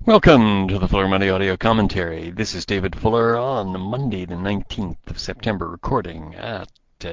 Welcome to the Fuller Monday Audio Commentary. This is David Fuller on Monday, the 19th of September, recording at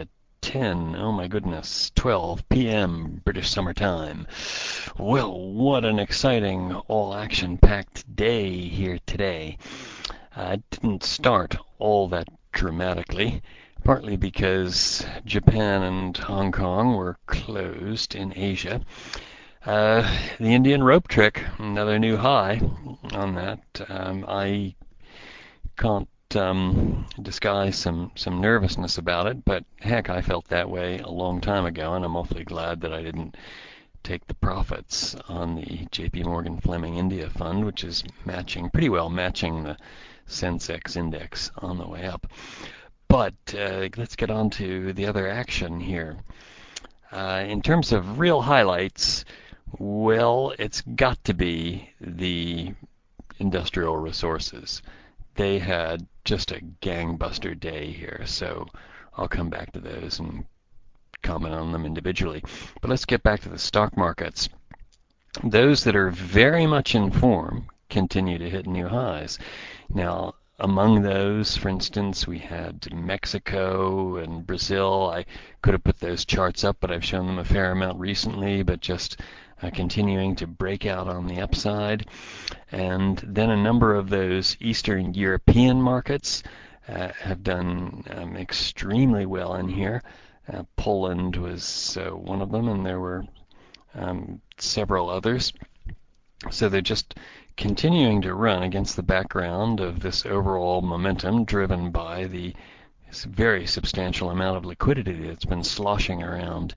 12 p.m. British Summer Time. Well, what an exciting, all-action-packed day here today. It didn't start all that dramatically, partly because Japan and Hong Kong were closed in Asia. The Indian rope trick, another new high on that. I can't disguise some nervousness about it, but heck, I felt that way a long time ago, and I'm awfully glad that I didn't take the profits on the JP Morgan Fleming India Fund, which is pretty well matching the Sensex index on the way up. But let's get on to the other action here. In terms of real highlights, well, it's got to be the industrial resources. They had just a gangbuster day here, so I'll come back to those and comment on them individually. But let's get back to the stock markets. Those that are very much in form continue to hit new highs. Now, among those, for instance, we had Mexico and Brazil. I could have put those charts up, but I've shown them a fair amount recently, but just continuing to break out on the upside. And then a number of those Eastern European markets have done extremely well in here. Poland was one of them, and there were several others. So they're just continuing to run against the background of this overall momentum driven by the very substantial amount of liquidity that's been sloshing around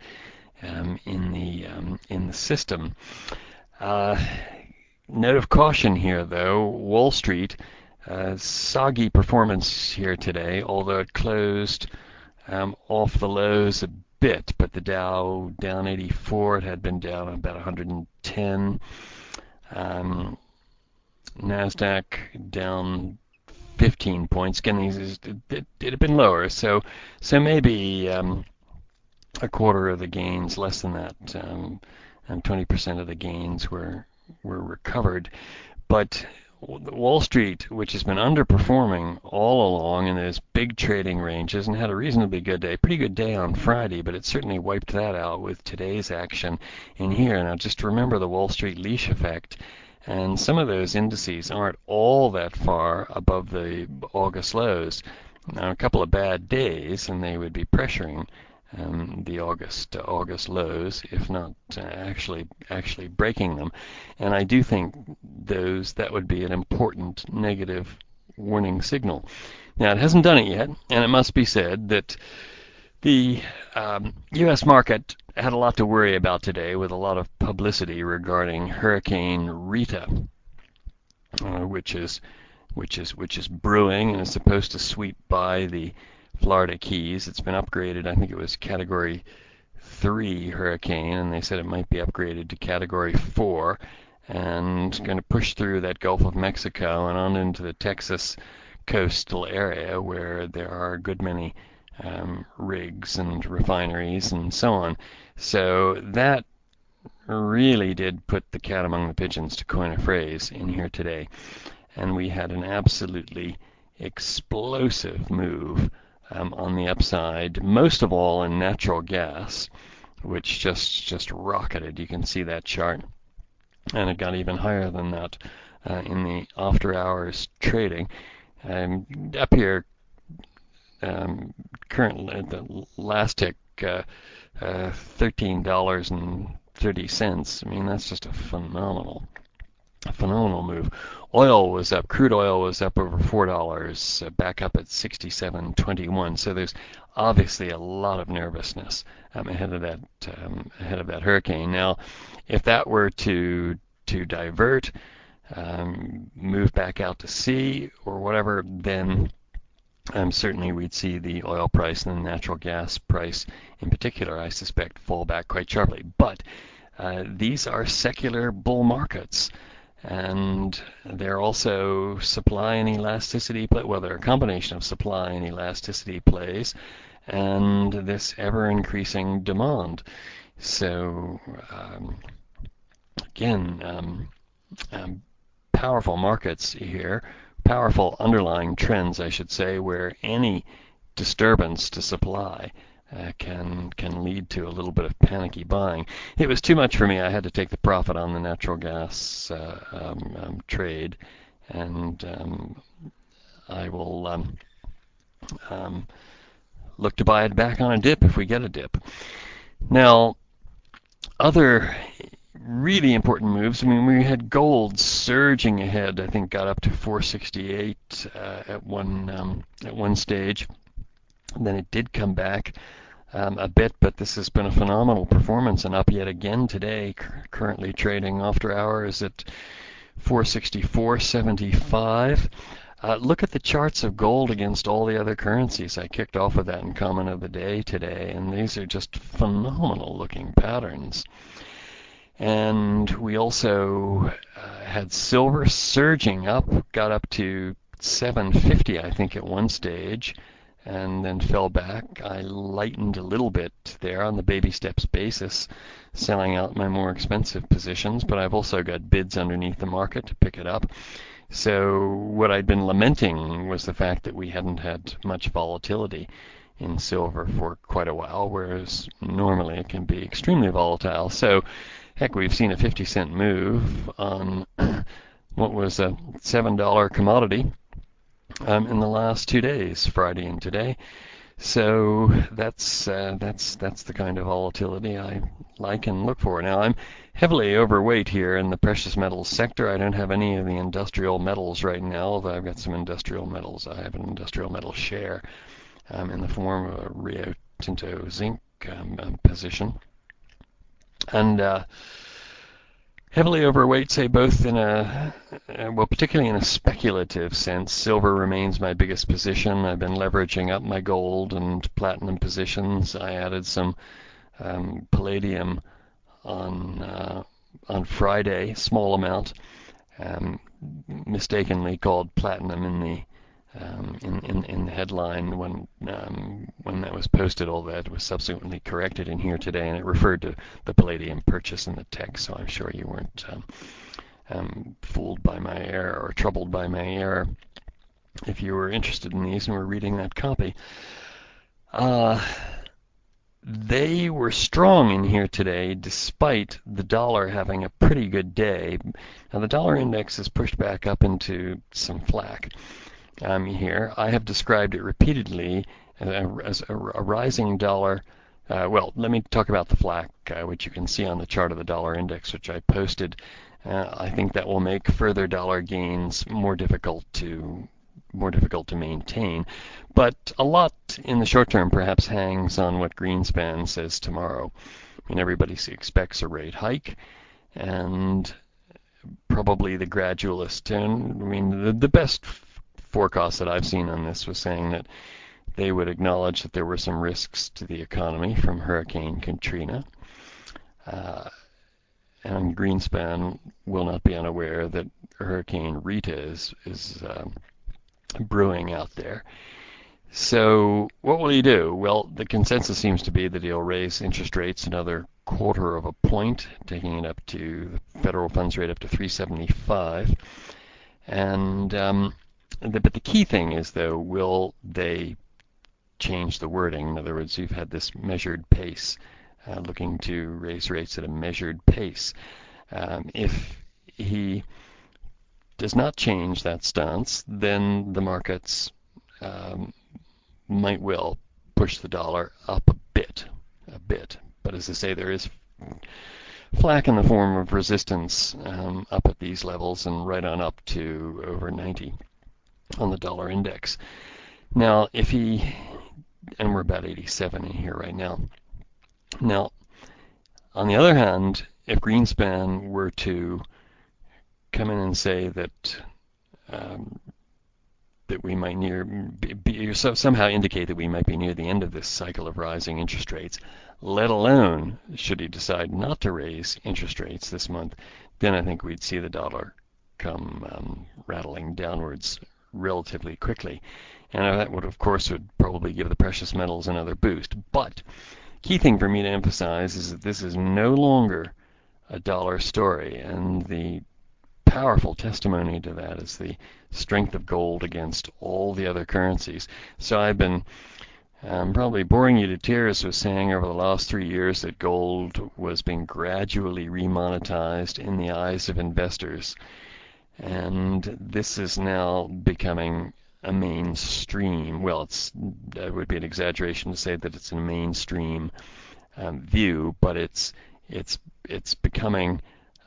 in the system. Note of caution here, though. Wall Street, soggy performance here today, although it closed off the lows a bit, but the Dow down 84. It had been down about 110. NASDAQ down 15 points. Again, it had been lower, so maybe a quarter of the gains, less than that, and 20% of the gains were recovered. But Wall Street, which has been underperforming all along in those big trading ranges and had a reasonably good day, pretty good day on Friday, but it certainly wiped that out with today's action in here. Now just remember the Wall Street leash effect, and some of those indices aren't all that far above the August lows. Now a couple of bad days and they would be pressuring the August lows, if not actually breaking them. And I do think that would be an important negative warning signal. Now it hasn't done it yet, and it must be said that the U.S. market had a lot to worry about today, with a lot of publicity regarding Hurricane Rita, which is brewing and is supposed to sweep by the Florida Keys. It's been upgraded. I think it was Category 3 hurricane, and they said it might be upgraded to Category 4, and going to push through that Gulf of Mexico and on into the Texas coastal area, where there are a good many rigs and refineries and so on. So that really did put the cat among the pigeons, to coin a phrase, in here today. And we had an absolutely explosive move on the upside, most of all in natural gas, which just rocketed. You can see that chart, and it got even higher than that in the after hours trading. Up here, currently the last tick, $13.30. I mean, that's just a phenomenal move. Oil was up. Crude oil was up over $4, back up at 67.21. So there's obviously a lot of nervousness ahead of that hurricane. Now, if that were to divert, move back out to sea or whatever, then certainly we'd see the oil price and the natural gas price in particular, I suspect, fall back quite sharply. But these are secular bull markets, and they're also supply and elasticity well, they're a combination of supply and elasticity plays and this ever-increasing demand. So again, powerful markets here, powerful underlying trends, I should say, where any disturbance to supply can lead to a little bit of panicky buying. It was too much for me. I had to take the profit on the natural gas trade, and I will look to buy it back on a dip if we get a dip. Now, other really important moves. I mean, we had gold surging ahead. I think got up to 468 at one stage. Then it did come back a bit, but this has been a phenomenal performance and up yet again today. Currently trading after hours at 464.75. Look at the charts of gold against all the other currencies. I kicked off with that in comment of the day today, and these are just phenomenal looking patterns. And we also had silver surging up, got up to 750, I think, at one stage, and then fell back. I lightened a little bit there on the baby steps basis, selling out my more expensive positions, but I've also got bids underneath the market to pick it up. So what I'd been lamenting was the fact that we hadn't had much volatility in silver for quite a while, whereas normally it can be extremely volatile. So heck, we've seen a 50-cent move on what was a $7 commodity in the last 2 days, Friday and today. So that's the kind of volatility I like and look for. Now, I'm heavily overweight here in the precious metals sector. I don't have any of the industrial metals right now, although I've got some industrial metals. I have an industrial metal share in the form of a Rio Tinto zinc position. And heavily overweight, say both in particularly in a speculative sense. Silver remains my biggest position. I've been leveraging up my gold and platinum positions. I added some palladium on Friday, small amount, mistakenly called platinum in the headline when that was posted. All that was subsequently corrected in here today, and it referred to the palladium purchase in the text. So I'm sure you weren't fooled by my error or troubled by my error if you were interested in these and were reading that copy. They were strong in here today despite the dollar having a pretty good day. Now the dollar index is pushed back up into some flack. Here, I have described it repeatedly as a rising dollar. Well, let me talk about the flack, which you can see on the chart of the dollar index, which I posted. I think that will make further dollar gains more difficult to maintain. But a lot in the short term perhaps hangs on what Greenspan says tomorrow. I mean, everybody expects a rate hike, and probably the gradualist tone. I mean, the best forecast that I've seen on this was saying that they would acknowledge that there were some risks to the economy from Hurricane Katrina. And Greenspan will not be unaware that Hurricane Rita is brewing out there. So what will he do? Well, the consensus seems to be that he'll raise interest rates another quarter of a point, taking it up to the federal funds rate up to 375. And but the key thing is, though, will they change the wording? In other words, you've had this measured pace, looking to raise rates at a measured pace. If he does not change that stance, then the markets might well push the dollar up a bit. But as I say, there is flack in the form of resistance up at these levels and right on up to over 90 on the dollar index. Now, and we're about 87 in here right now. Now, on the other hand, if Greenspan were to come in and say that we might somehow indicate that we might be near the end of this cycle of rising interest rates, let alone should he decide not to raise interest rates this month, then I think we'd see the dollar come rattling downwards relatively quickly. And that would probably give the precious metals another boost. But key thing for me to emphasize is that this is no longer a dollar story, and the powerful testimony to that is the strength of gold against all the other currencies. So I've been probably boring you to tears with saying over the last 3 years that gold was being gradually remonetized in the eyes of investors. And this is now becoming a mainstream. Well, it would be an exaggeration to say that it's a mainstream view, but it's becoming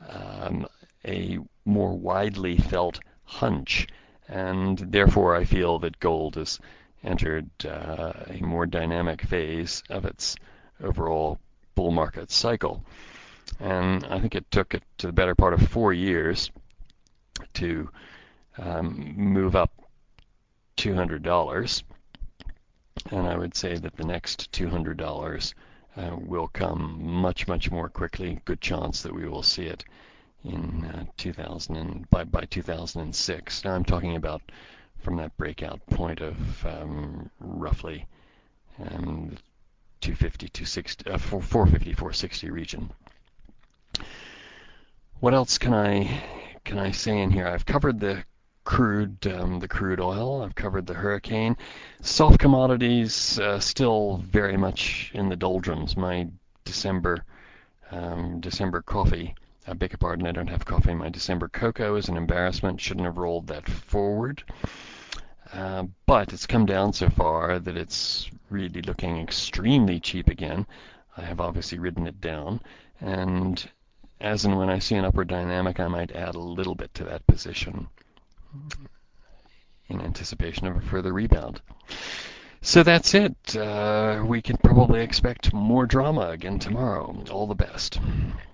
a more widely felt hunch, and therefore I feel that gold has entered a more dynamic phase of its overall bull market cycle. And I think it took it to the better part of 4 years to move up $200, and I would say that the next $200 will come much, much more quickly. Good chance that we will see it in by 2006. Now I'm talking about from that breakout point of roughly 250, 260, 450, 460 region. What else can I say in here? I've covered the crude oil. I've covered the hurricane. Soft commodities still very much in the doldrums. My December coffee. I beg your pardon, I don't have coffee. My December cocoa is an embarrassment. Shouldn't have rolled that forward. But it's come down so far that it's really looking extremely cheap again. I have obviously ridden it down, and as and when I see an upward dynamic, I might add a little bit to that position in anticipation of a further rebound. So that's it. We can probably expect more drama again tomorrow. All the best.